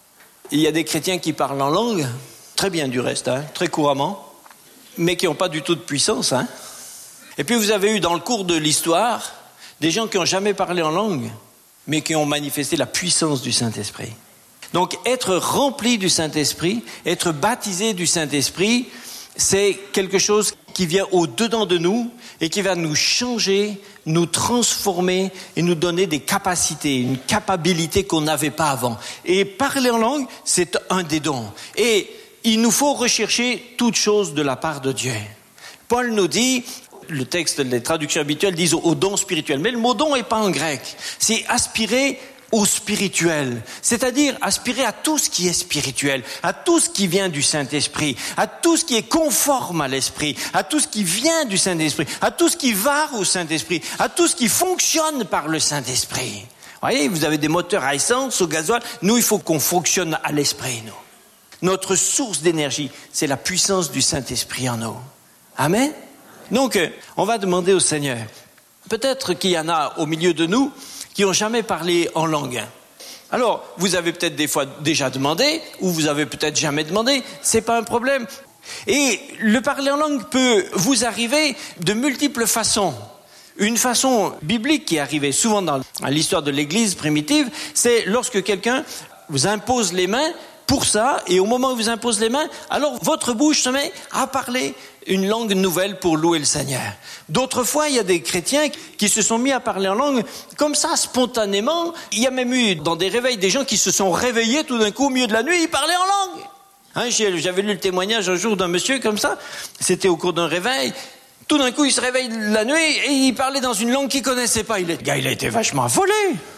Il y a des chrétiens qui parlent en langue, très bien du reste, hein, très couramment, mais qui n'ont pas du tout de puissance. Hein. Et puis vous avez eu dans le cours de l'histoire des gens qui n'ont jamais parlé en langue, mais qui ont manifesté la puissance du Saint-Esprit. Donc être rempli du Saint-Esprit, être baptisé du Saint-Esprit, c'est quelque chose qui vient au-dedans de nous et qui va nous changer, nous transformer et nous donner des capacités, une capacité qu'on n'avait pas avant. Et parler en langue, c'est un des dons. Et il nous faut rechercher toute chose de la part de Dieu. Paul nous dit, le texte, les traductions habituelles disent au don spirituel, mais le mot don n'est pas en grec. C'est aspirer au spirituel, c'est-à-dire aspirer à tout ce qui est spirituel, à tout ce qui vient du Saint-Esprit, à tout ce qui est conforme à l'Esprit, à tout ce qui vient du Saint-Esprit, à tout ce qui va au Saint-Esprit, à tout ce qui fonctionne par le Saint-Esprit. Vous voyez, vous avez des moteurs à essence, au gasoil, nous il faut qu'on fonctionne à l'Esprit, nous. Notre source d'énergie, c'est la puissance du Saint-Esprit en nous. Amen. Donc, on va demander au Seigneur, peut-être qu'il y en a au milieu de nous qui n'ont jamais parlé en langue. Alors, vous avez peut-être des fois déjà demandé, ou vous avez peut-être jamais demandé, c'est pas un problème. Et le parler en langue peut vous arriver de multiples façons. Une façon biblique qui est arrivée souvent dans l'histoire de l'Église primitive, c'est lorsque quelqu'un vous impose les mains pour ça, et au moment où vous impose les mains, alors votre bouche se met à parler une langue nouvelle pour louer le Seigneur. D'autres fois, il y a des chrétiens qui se sont mis à parler en langue comme ça, spontanément. Il y a même eu dans des réveils des gens qui se sont réveillés tout d'un coup au milieu de la nuit, ils parlaient en langue. Hein, j'avais lu le témoignage un jour d'un monsieur comme ça, c'était au cours d'un réveil. Tout d'un coup, il se réveille la nuit et il parlait dans une langue qu'il connaissait pas. Il est, le gars, il a été vachement affolé.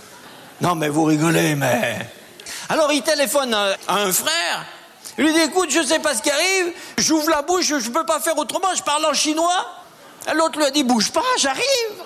Non, mais vous rigolez, mais... Alors, il téléphone à, à un frère. Il lui dit, écoute, je sais pas ce qui arrive. J'ouvre la bouche, je peux pas faire autrement, je parle en chinois. Et l'autre lui a dit, bouge pas, j'arrive.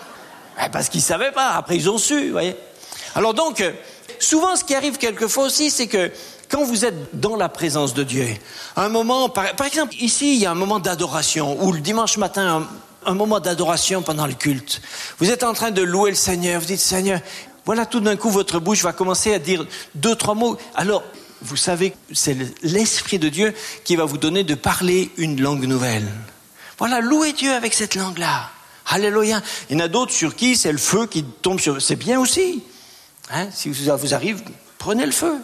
Et parce qu'ils savaient pas. Après, ils ont su, vous voyez. Alors donc, souvent, ce qui arrive quelquefois aussi, c'est que quand vous êtes dans la présence de Dieu, un moment, par, par exemple, ici, il y a un moment d'adoration, ou le dimanche matin, un, un moment d'adoration pendant le culte. Vous êtes en train de louer le Seigneur, vous dites, Seigneur, voilà, tout d'un coup, votre bouche va commencer à dire deux, trois mots. Alors, vous savez, c'est l'Esprit de Dieu qui va vous donner de parler une langue nouvelle. Voilà, louez Dieu avec cette langue-là. Alléluia. Il y en a d'autres sur qui c'est le feu qui tombe sur... C'est bien aussi. Hein, si ça vous arrive, prenez le feu.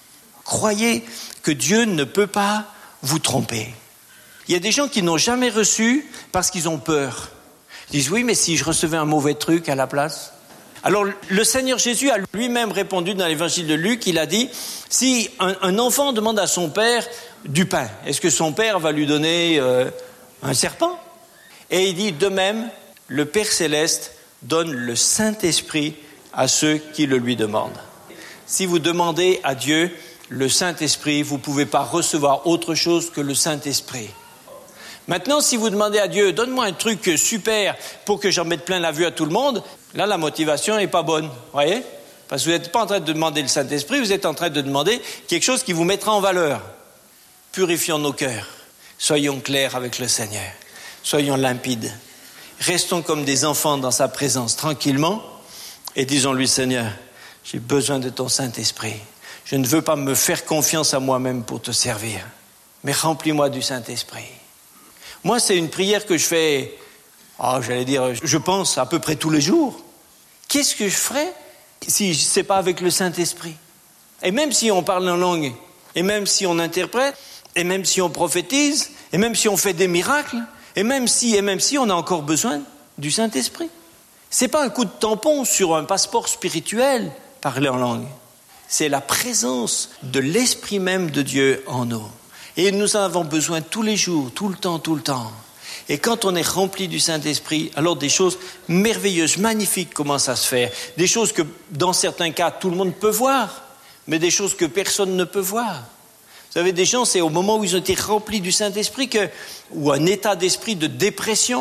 Croyez que Dieu ne peut pas vous tromper. Il y a des gens qui n'ont jamais reçu parce qu'ils ont peur. Ils disent, oui, mais si je recevais un mauvais truc à la place... Alors, le Seigneur Jésus a lui-même répondu dans l'évangile de Luc, il a dit, si un, un enfant demande à son père du pain, est-ce que son père va lui donner euh, un serpent? Et il dit, de même, le Père Céleste donne le Saint-Esprit à ceux qui le lui demandent. Si vous demandez à Dieu le Saint-Esprit, vous ne pouvez pas recevoir autre chose que le Saint-Esprit. Maintenant, si vous demandez à Dieu, donne-moi un truc super pour que j'en mette plein la vue à tout le monde, là, la motivation n'est pas bonne, vous voyez? Parce que vous n'êtes pas en train de demander le Saint-Esprit, vous êtes en train de demander quelque chose qui vous mettra en valeur. Purifions nos cœurs, soyons clairs avec le Seigneur, soyons limpides, restons comme des enfants dans sa présence, tranquillement, et disons-lui, Seigneur, j'ai besoin de ton Saint-Esprit. Je ne veux pas me faire confiance à moi-même pour te servir, mais remplis-moi du Saint-Esprit. Moi, c'est une prière que je fais, oh, j'allais dire, je pense à peu près tous les jours. Qu'est-ce que je ferais si ce n'est pas avec le Saint-Esprit? Et même si on parle en langue, et même si on interprète, et même si on prophétise, et même si on fait des miracles, et même si, et même si on a encore besoin du Saint-Esprit. Ce n'est pas un coup de tampon sur un passeport spirituel, parler en langue. C'est la présence de l'Esprit même de Dieu en nous. Et nous en avons besoin tous les jours, tout le temps, tout le temps. Et quand on est rempli du Saint-Esprit, alors des choses merveilleuses, magnifiques commencent à se faire. Des choses que, dans certains cas, tout le monde peut voir, mais des choses que personne ne peut voir. Vous savez, des gens, c'est au moment où ils ont été remplis du Saint-Esprit que, ou un état d'esprit de dépression,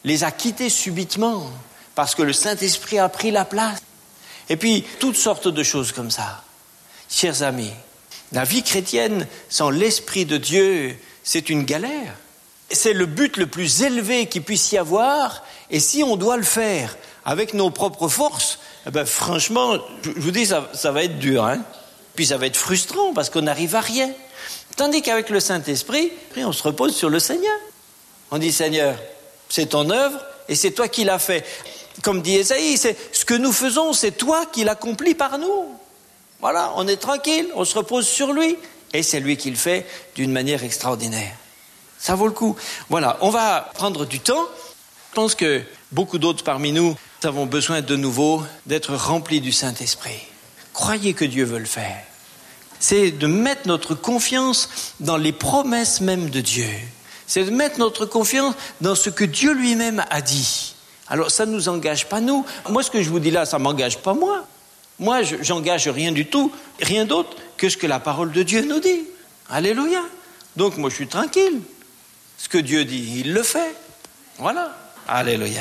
les a quittés subitement parce que le Saint-Esprit a pris la place. Et puis, toutes sortes de choses comme ça. Chers amis, la vie chrétienne sans l'Esprit de Dieu, c'est une galère. C'est le but le plus élevé qu'il puisse y avoir. Et si on doit le faire avec nos propres forces, eh ben, franchement, je vous dis, ça, ça va être dur. Hein. Puis ça va être frustrant parce qu'on n'arrive à rien. Tandis qu'avec le Saint-Esprit, on se repose sur le Seigneur. On dit, Seigneur, c'est ton œuvre et c'est toi qui l'as fait. Comme dit Ésaïe, c'est ce que nous faisons, c'est toi qui l'accomplis par nous. Voilà, on est tranquille, on se repose sur lui. Et c'est lui qui le fait d'une manière extraordinaire. Ça vaut le coup. Voilà, on va prendre du temps. Je pense que beaucoup d'autres parmi nous avons besoin de nouveau d'être remplis du Saint-Esprit. Croyez que Dieu veut le faire. C'est de mettre notre confiance dans les promesses même de Dieu. C'est de mettre notre confiance dans ce que Dieu lui-même a dit. Alors ça ne nous engage pas nous. Moi, ce que je vous dis là, ça ne m'engage pas moi. Moi, je, j'engage rien du tout, rien d'autre que ce que la parole de Dieu nous dit. Alléluia. Donc moi, je suis tranquille. Ce que Dieu dit, il le fait. Voilà. Alléluia.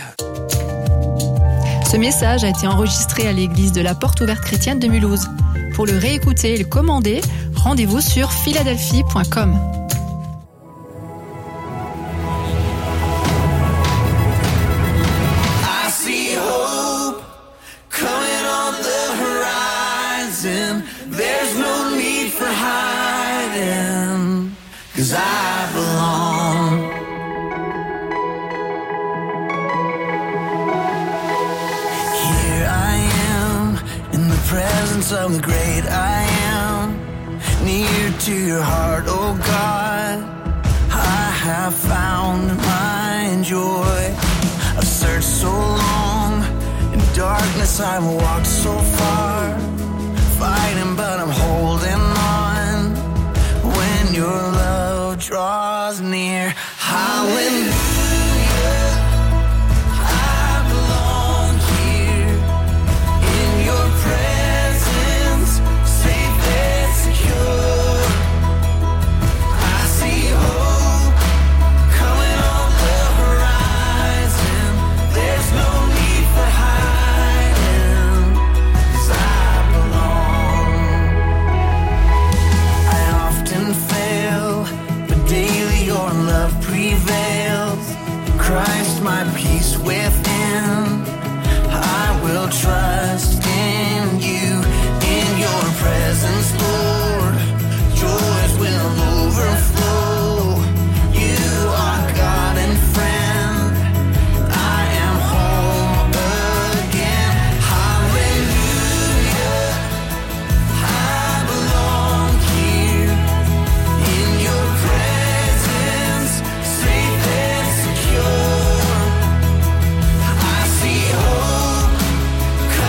Ce message a été enregistré à l'église de la Porte Ouverte Chrétienne de Mulhouse. Pour le réécouter et le commander, rendez-vous sur philadelphie point com. I see hope coming on the horizon. There's no need for hiding, 'cause I belong. Here I am in the presence of the great I am, near to your heart, oh God. I have found my joy. I've searched so long, in darkness I've walked so far, fighting but I'm holding on, when your love draws near. Hallelujah, I belong here, in your presence, safe and secure. I see hope coming on the horizon. There's no need for hiding, 'cause I belong. I often fail, but daily your love prevails. Christ, my peace within. I will trust in you, in your presence, Lord. Joys will overflow. You are God and friend. I am home again. Hallelujah, I belong here, in your presence, safe and secure. I see hope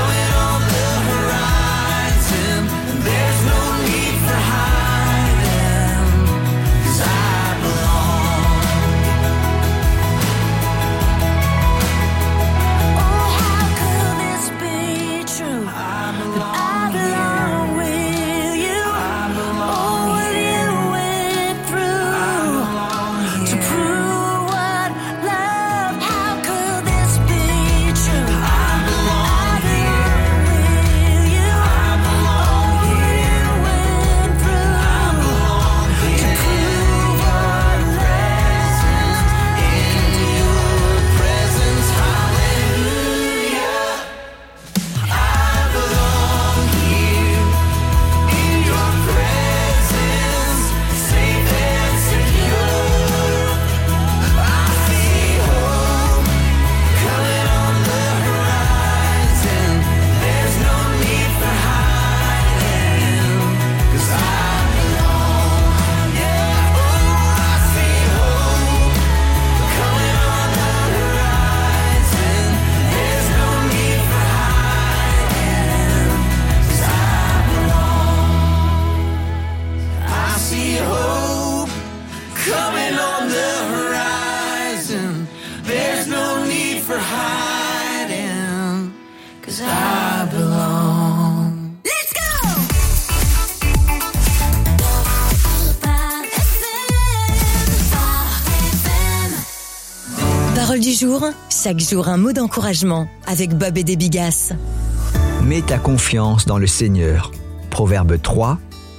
Parole du jour, chaque jour un mot d'encouragement avec Bob et des Bigasses. Mets ta confiance dans le Seigneur. Proverbe trois,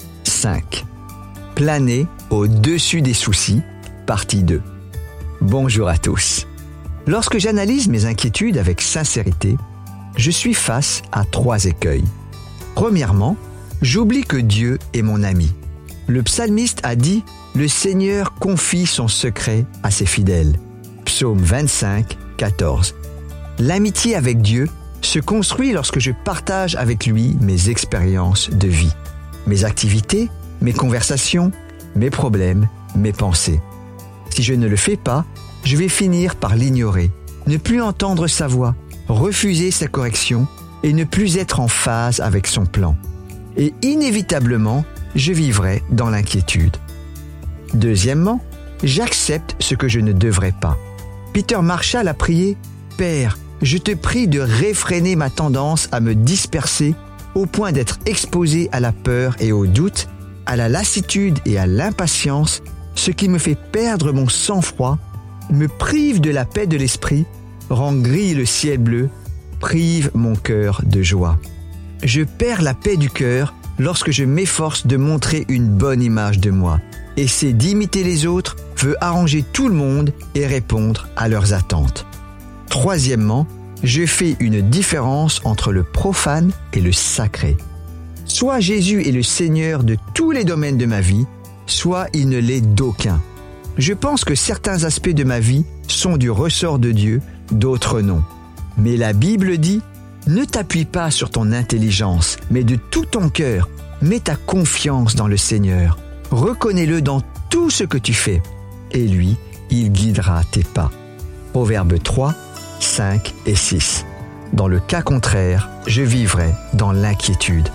cinq. Planer au-dessus des soucis, partie deux. Bonjour à tous. Lorsque j'analyse mes inquiétudes avec sincérité, je suis face à trois écueils. Premièrement, j'oublie que Dieu est mon ami. Le psalmiste a dit « Le Seigneur confie son secret à ses fidèles ». Psaume vingt-cinq, quatorze. L'amitié avec Dieu se construit lorsque je partage avec lui mes expériences de vie, mes activités, mes conversations, mes problèmes, mes pensées. Si je ne le fais pas, je vais finir par l'ignorer, ne plus entendre sa voix, refuser sa correction et ne plus être en phase avec son plan. Et inévitablement, je vivrai dans l'inquiétude. Deuxièmement, j'accepte ce que je ne devrais pas. Peter Marshall a prié « Père, je te prie de réfréner ma tendance à me disperser au point d'être exposé à la peur et au doute, à la lassitude et à l'impatience, ce qui me fait perdre mon sang-froid, me prive de la paix de l'esprit, rend gris le ciel bleu, prive mon cœur de joie. Je perds la paix du cœur lorsque je m'efforce de montrer une bonne image de moi, essaie d'imiter les autres, veut arranger tout le monde et répondre à leurs attentes. Troisièmement, je fais une différence entre le profane et le sacré. Soit Jésus est le Seigneur de tous les domaines de ma vie, soit il ne l'est d'aucun. Je pense que certains aspects de ma vie sont du ressort de Dieu, d'autres non. Mais la Bible dit « Ne t'appuie pas sur ton intelligence, mais de tout ton cœur, mets ta confiance dans le Seigneur. Reconnais-le dans tout ce que tu fais, et lui, il guidera tes pas. » Proverbes trois, cinq et six. Dans le cas contraire, je vivrai dans l'inquiétude.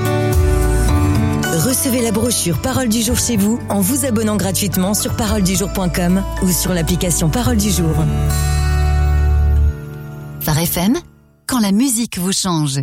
Recevez la brochure Parole du jour chez vous en vous abonnant gratuitement sur parole du jour point com ou sur l'application Parole du jour. Phare F M, quand la musique vous change.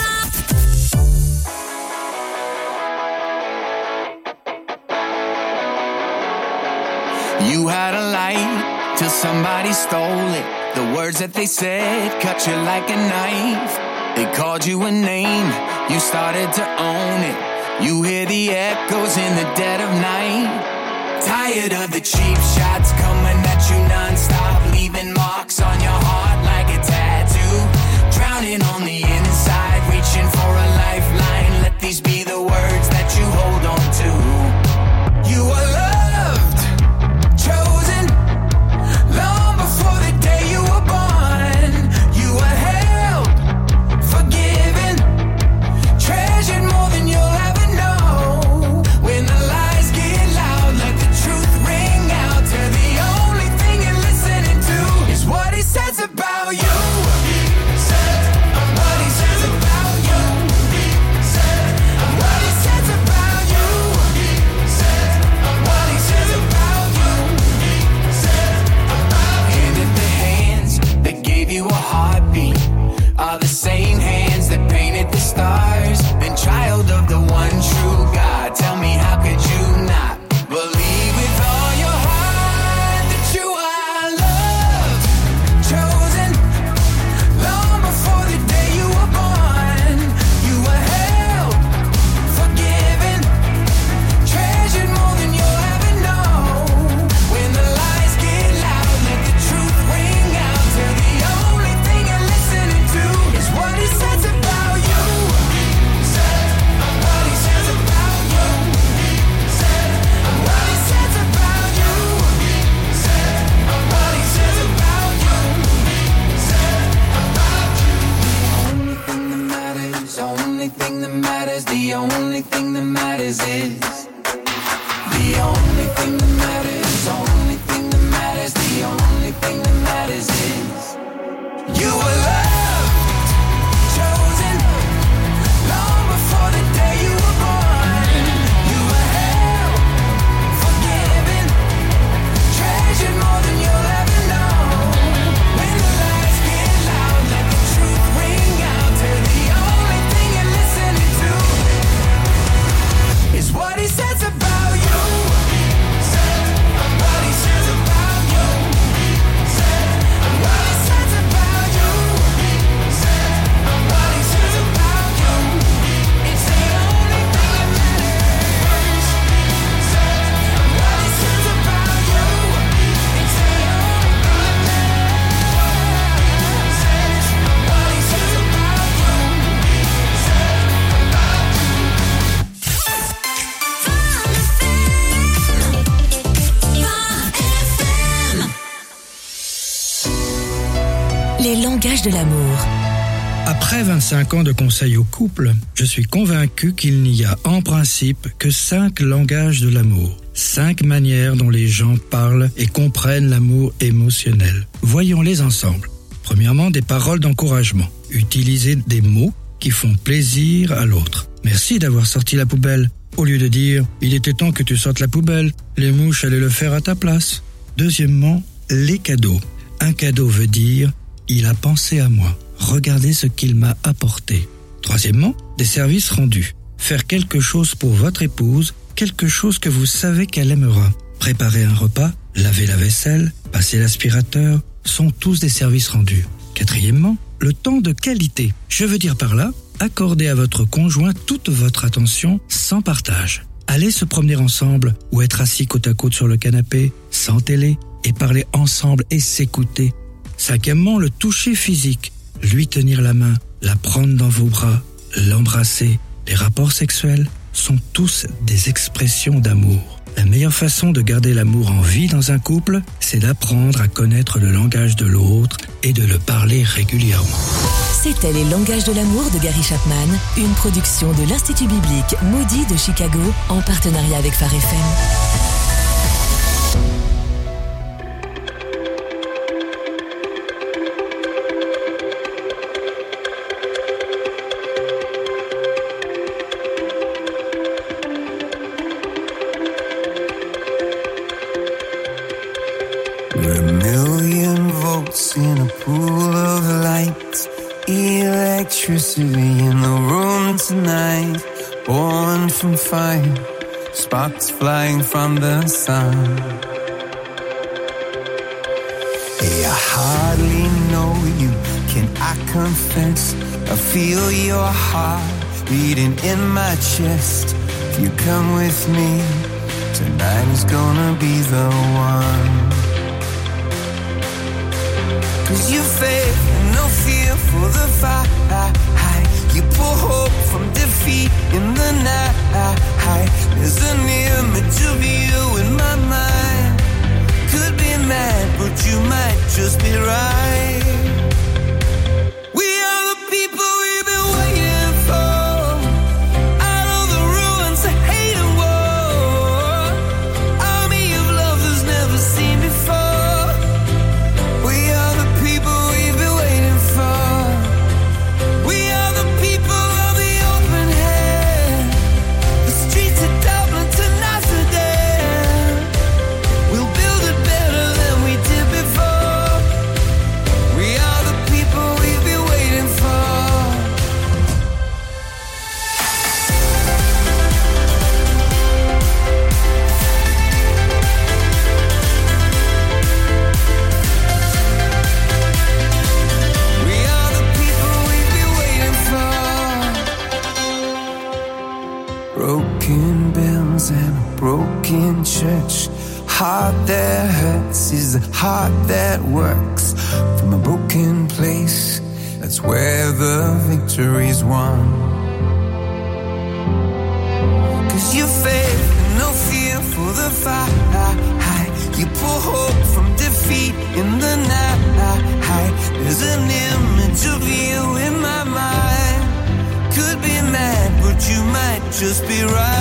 You had a light till somebody stole it. The words that they said cut you like a knife. They called you a name, you started to own it. You hear the echoes in the dead of night. Tired of the cheap shots coming at you non-stop, leaving marks on your heart like a tattoo. Drowning on the inside, reaching for a lifeline. Let these be the words that you hold on to. You are loved, chosen, long before the day you were born. You are held, forgiven, treasured more than you'll ever know. When the lies get loud, let the truth ring out. Tell the only thing you listen les langages de l'amour. Après vingt-cinq ans de conseils au couple, je suis convaincu qu'il n'y a en principe que cinq langages de l'amour. Cinq manières dont les gens parlent et comprennent l'amour émotionnel. Voyons-les ensemble. Premièrement, des paroles d'encouragement. Utilisez des mots qui font plaisir à l'autre. Merci d'avoir sorti la poubelle. Au lieu de dire « il était temps que tu sortes la poubelle, les mouches allaient le faire à ta place ». Deuxièmement, les cadeaux. Un cadeau veut dire « il a pensé à moi ». Regardez ce qu'il m'a apporté. Troisièmement, des services rendus. Faire quelque chose pour votre épouse, quelque chose que vous savez qu'elle aimera. Préparer un repas, laver la vaisselle, passer l'aspirateur, sont tous des services rendus. Quatrièmement, le temps de qualité. Je veux dire par là, accordez à votre conjoint toute votre attention sans partage. Allez se promener ensemble ou être assis côte à côte sur le canapé, sans télé, et parler ensemble et s'écouter. Cinquièmement, le toucher physique. Lui tenir la main, la prendre dans vos bras, l'embrasser. Les rapports sexuels sont tous des expressions d'amour. La meilleure façon de garder l'amour en vie dans un couple, c'est d'apprendre à connaître le langage de l'autre et de le parler régulièrement. C'était Les langages de l'amour de Gary Chapman, une production de l'Institut biblique Moody de Chicago en partenariat avec Phare F M. We're a million volts in a pool of light. Electricity in the room tonight. Born from fire. Sparks flying from the sun. Hey, I hardly know you. Can I confess? I feel your heart beating in my chest. If you come with me, tonight is gonna be the one. Cause you faith and no fear for the fight. You pull hope from defeat in the night. There's an image of you in my mind. Could be mad, but you might just be right. We are the people we've been waiting for. Out of the ruins of hate and war. Army of love that's never seen before. We are the people we've been waiting for. We are the people of the open hand. The streets of Dublin to Amsterdam. We'll build it better than we did before. We are the people we've been waiting for. We are the people we've been waiting for. Broken bells and a broken church. Heart that hurts is a heart that works. From a broken place, that's where the victory's won. Cause you faith and no fear for the fight. You pull hope from defeat in the night. There's an image of you in my mind. Could be mad, but you might just be right.